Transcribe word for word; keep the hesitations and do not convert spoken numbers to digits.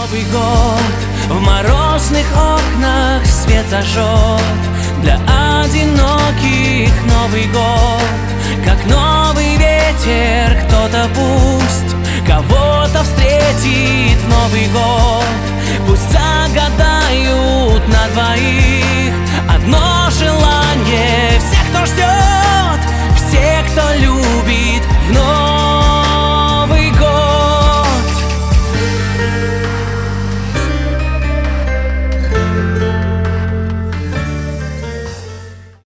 Новый год в морозных окнах свет зажжет. Для одиноких Новый год, как новый ветер, кто-то пусть кого-то встретит в Новый год. Пусть загадают на двоих